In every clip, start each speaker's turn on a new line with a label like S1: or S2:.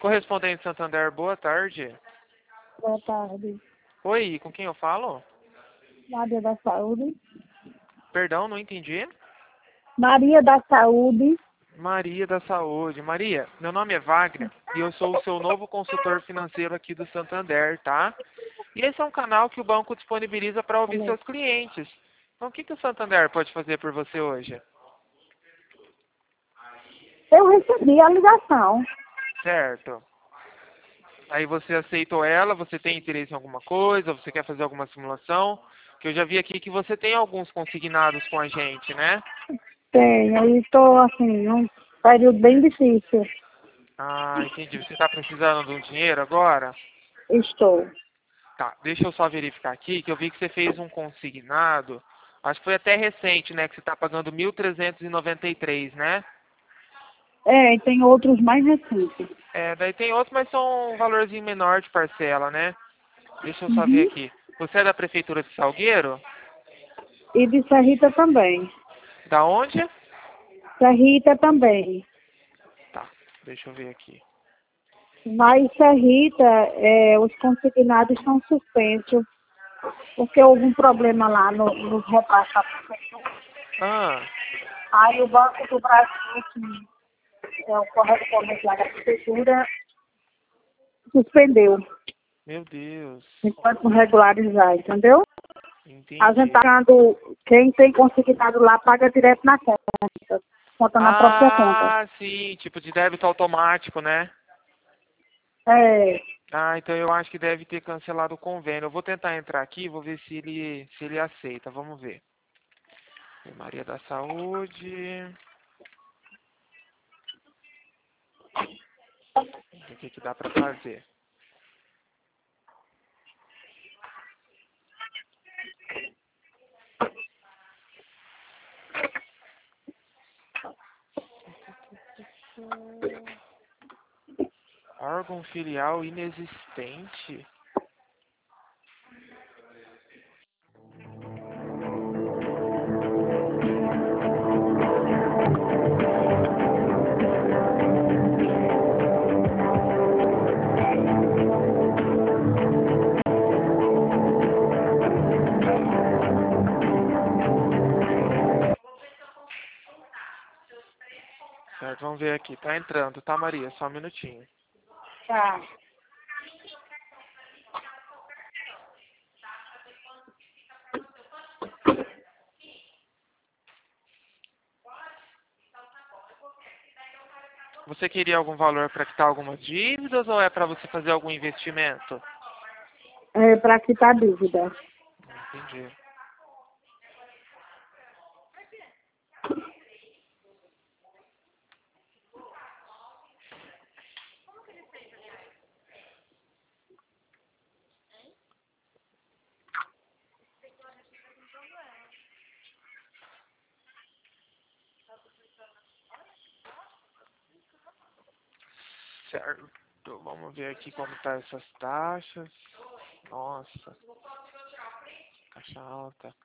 S1: Correspondente Santander, boa tarde.
S2: Boa tarde.
S1: Oi, com quem eu falo?
S2: Maria da Saúde.
S1: Perdão, não entendi.
S2: Maria da Saúde.
S1: Maria da Saúde. Maria, meu nome é Wagner e eu sou o seu novo consultor financeiro aqui do Santander, tá? E esse é um canal que o banco disponibiliza para ouvir seus clientes. Então, o que o Santander pode fazer por você hoje?
S2: Eu recebi a ligação.
S1: Certo. Aí você aceitou ela, você tem interesse em alguma coisa, você quer fazer alguma simulação? Que eu já vi aqui que você tem alguns consignados com a gente, né?
S2: Tenho, e estou assim, num período bem difícil.
S1: Ah, entendi. Você está precisando de um dinheiro agora?
S2: Estou.
S1: Tá, deixa eu só verificar aqui, que eu vi que você fez um consignado. Acho que foi até recente, né? Que você está pagando 1.393, né?
S2: É, e tem outros mais recentes.
S1: É, daí tem outros, mas são um valorzinho menor de parcela, né? Deixa eu só ver
S2: Uhum.
S1: aqui. Você é da Prefeitura de Salgueiro?
S2: E de Serrita também.
S1: Da onde?
S2: Serrita também.
S1: Tá, deixa eu ver aqui.
S2: Mas Serrita, os consignados estão suspensos. Porque houve um problema lá no repasse da prefeitura.
S1: Ah,
S2: Aí o Banco do Brasil, que é o correspondente lá da prefeitura, suspendeu.
S1: meu Deus.
S2: Enquanto não regularizar, entendeu? A gente
S1: Entendi.
S2: pagando, quem tem consignado lá paga direto na conta na própria conta.
S1: Ah, sim, tipo de débito automático, né?
S2: É,
S1: Ah, então eu acho que deve ter cancelado o convênio. Eu vou tentar entrar aqui, vou ver se ele aceita. Vamos ver. Maria da Saúde. O que dá pra fazer? Órgão filial inexistente? Certo, vamos ver aqui. Tá entrando, tá, Maria? Só um minutinho.
S2: tá.
S1: Você queria algum valor para quitar algumas dívidas ou é para você fazer algum investimento?
S2: É para quitar a dúvida.
S1: Entendi. Certo. Vamos ver aqui como tá essas taxas. Nossa, taxa alta.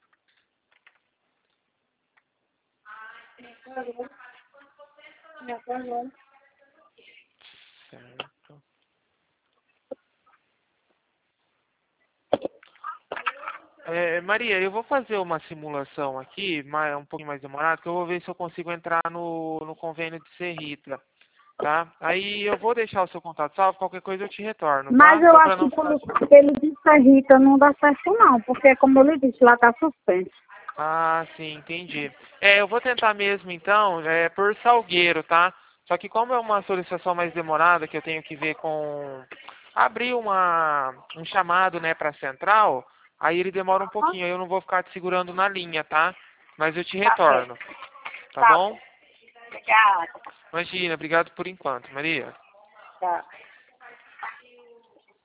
S1: Certo. Maria, eu vou fazer uma simulação aqui, um pouquinho mais demorada, que eu vou ver se eu consigo entrar no convênio de Serrita, tá? Aí eu vou deixar o seu contato salvo, qualquer coisa eu te retorno,
S2: Mas
S1: tá?
S2: eu
S1: Só para
S2: acho
S1: não
S2: que
S1: ficar...
S2: pelo de Serrita não dá certo não, porque como eu lhe disse, lá está suspenso.
S1: Ah, sim, entendi. Eu vou tentar mesmo então, por Salgueiro, tá? Só que como é uma solicitação mais demorada, que eu tenho que ver com... abrir um chamado, né, para central, aí ele demora um pouquinho, aí eu não vou ficar te segurando na linha, tá? Mas eu te
S2: Tá certo.
S1: retorno, tá
S2: Tá
S1: bom?
S2: bom. Obrigada.
S1: Imagina, obrigado por enquanto, Maria.
S2: Tá.